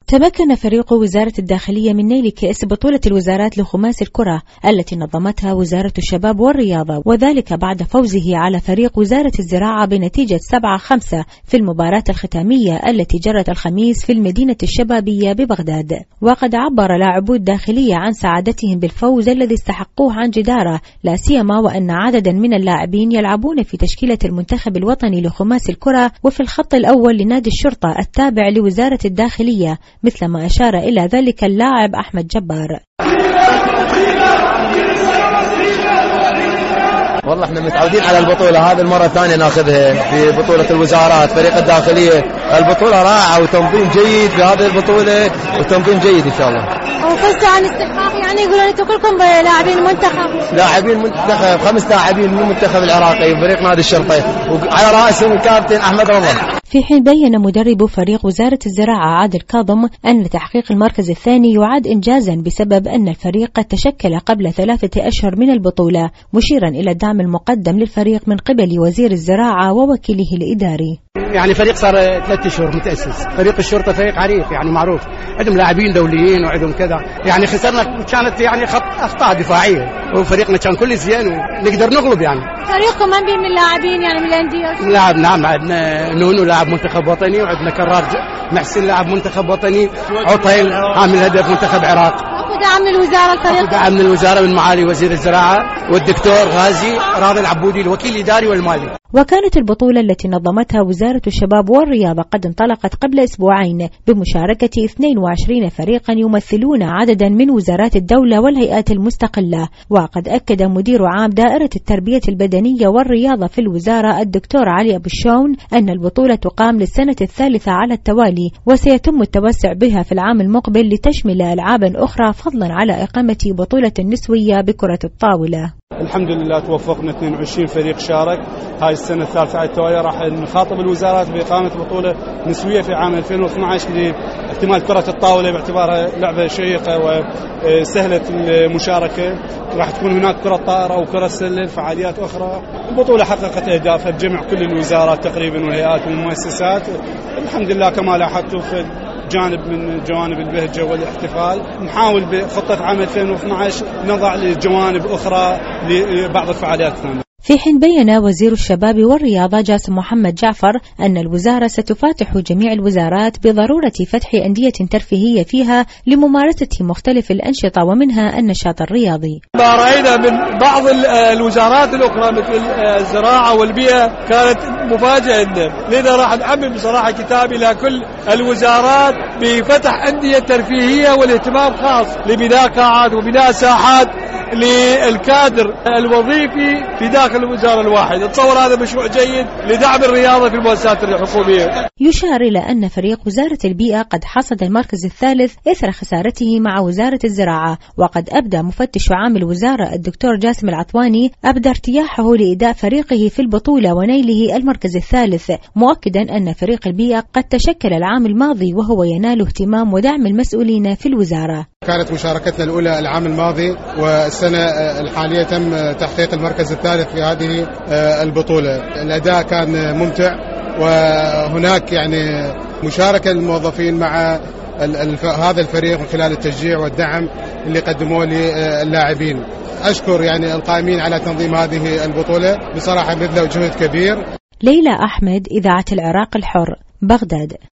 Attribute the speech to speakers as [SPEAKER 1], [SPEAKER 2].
[SPEAKER 1] تمكن فريق وزارة الداخلية من نيل كأس بطولة الوزارات لخماس الكرة التي نظمتها وزارة الشباب والرياضة، وذلك بعد فوزه على فريق وزارة الزراعة بنتيجة 7-5 في المباراة الختامية التي جرت الخميس في المدينة الشبابية ببغداد. وقد عبر لاعبو الداخلية عن سعادتهم بالفوز الذي استحقوه عن جدارة، لا سيما وأن عددا من اللاعبين يلعبون في تشكيلة المنتخب الوطني لخماس الكرة وفي الخط الأول لنادي الشرطة التابع لوزارة الداخلية، مثل ما أشار إلى ذلك اللاعب أحمد جبار.
[SPEAKER 2] والله احنا متعودين على البطولة، هذه المرة الثانية ناخذها في بطولة الوزارات. فريق الداخلية البطولة رائعة وتنظيم جيد في هذه البطولة وتنظيم جيد إن شاء الله.
[SPEAKER 3] وفزتوا عن استحقاق، يعني يقولون انتم كلكم لاعبين منتخب.
[SPEAKER 2] لاعبين منتخب، 5 لاعبين من المنتخب العراقي وفريق نادي الشرطة وعلى رأسهم الكابتن أحمد رمضان.
[SPEAKER 1] في حين بين مدرب فريق وزارة الزراعة عادل كاظم أن تحقيق المركز الثاني يعد إنجازا بسبب أن الفريق قد تشكل قبل 3 أشهر من البطولة، مشيرا إلى الدعم المقدم للفريق من قبل وزير الزراعة ووكيله الإداري.
[SPEAKER 4] يعني فريق صار 3 أشهر متأسس، فريق الشرطة فريق عريق يعني معروف، عندهم لاعبين دوليين وعندهم كذا، يعني خسرنا كانت يعني أخطاء دفاعية وفريقنا كان كل زين ونقدر نغلب. يعني
[SPEAKER 3] فريقكم من بين اللاعبين يعني من الأندية؟
[SPEAKER 4] لاعب نعم، عندنا نونو لاعب منتخب وطني، وعندنا كرار محسن لاعب منتخب وطني، عطيل عامل هدف منتخب عراق.
[SPEAKER 3] دعم من الوزارة الفريق؟
[SPEAKER 4] دعم من الوزارة من معالي وزير الزراعة والدكتور غازي راضي العبودي الوكيل الإداري والمالي.
[SPEAKER 1] وكانت البطولة التي نظمتها وزارة الشباب والرياضة قد انطلقت قبل أسبوعين بمشاركة 22 فريقا يمثلون عددا من وزارات الدولة والهيئات المستقلة. وقد أكد مدير عام دائرة التربية البدنية والرياضة في الوزارة الدكتور علي أبو الشون أن البطولة تقام للسنة الثالثة على التوالي، وسيتم التوسع بها في العام المقبل لتشمل ألعابا أخرى، فضلا على إقامة بطولة نسوية بكرة الطاولة.
[SPEAKER 5] الحمد لله توفقنا 22 فريق شارك. هاي السنة الثالثة على التوالي راح نخاطب الوزارات بإقامة بطولة نسوية في عام 2012 لاحتمال كرة الطاولة باعتبارها لعبة شيقة وسهلة المشاركة. راح تكون هناك كرة طائرة وكرة سلة، فعاليات أخرى. البطولة حققت أهدافها بجمع كل الوزارات تقريبا والهيئات والمؤسسات. الحمد لله كما لاحظتوا في جانب من جوانب البهجة والاحتفال. نحاول بخطة عام 2012 نضع لجوانب أخرى لبعض الفعاليات الثانية.
[SPEAKER 1] في حين بين وزير الشباب والرياضة جاسم محمد جعفر أن الوزارة ستفاتح جميع الوزارات بضرورة فتح أندية ترفيهية فيها لممارسة مختلف الأنشطة ومنها النشاط الرياضي.
[SPEAKER 6] ما رأينا من بعض الوزارات الأخرى مثل الزراعة والبيئة كانت مفاجأة لنا، لذا راح نعمم بصراحة كتاب إلى كل الوزارات بفتح أندية ترفيهية والاهتمام خاص لبناء قاعات وبناء ساحات للكادر الوظيفي في داخل الوزارة الواحدة. نتصور هذا مشروع جيد لدعم الرياضة في المؤسسات الحكومية.
[SPEAKER 1] يشار إلى أن فريق وزارة البيئة قد حصد المركز الثالث إثر خسارته مع وزارة الزراعة، وقد أبدى مفتش عام الوزارة الدكتور جاسم العطواني ارتياحه لإداء فريقه في البطولة ونيله المركز الثالث، مؤكدا أن فريق البيئة قد تشكل العام الماضي وهو ينال اهتمام ودعم المسؤولين في الوزارة.
[SPEAKER 7] كانت مشاركتنا الأولى العام الماضي، والسنة الحالية تم تحقيق المركز الثالث في هذه البطولة. الأداء كان ممتع، وهناك يعني مشاركة للموظفين مع هذا الفريق من خلال التشجيع والدعم اللي قدموه للاعبين. أشكر يعني القائمين على تنظيم هذه البطولة، بصراحة بذلوا جهد كبير.
[SPEAKER 1] ليلى أحمد، إذاعة العراق الحر، بغداد.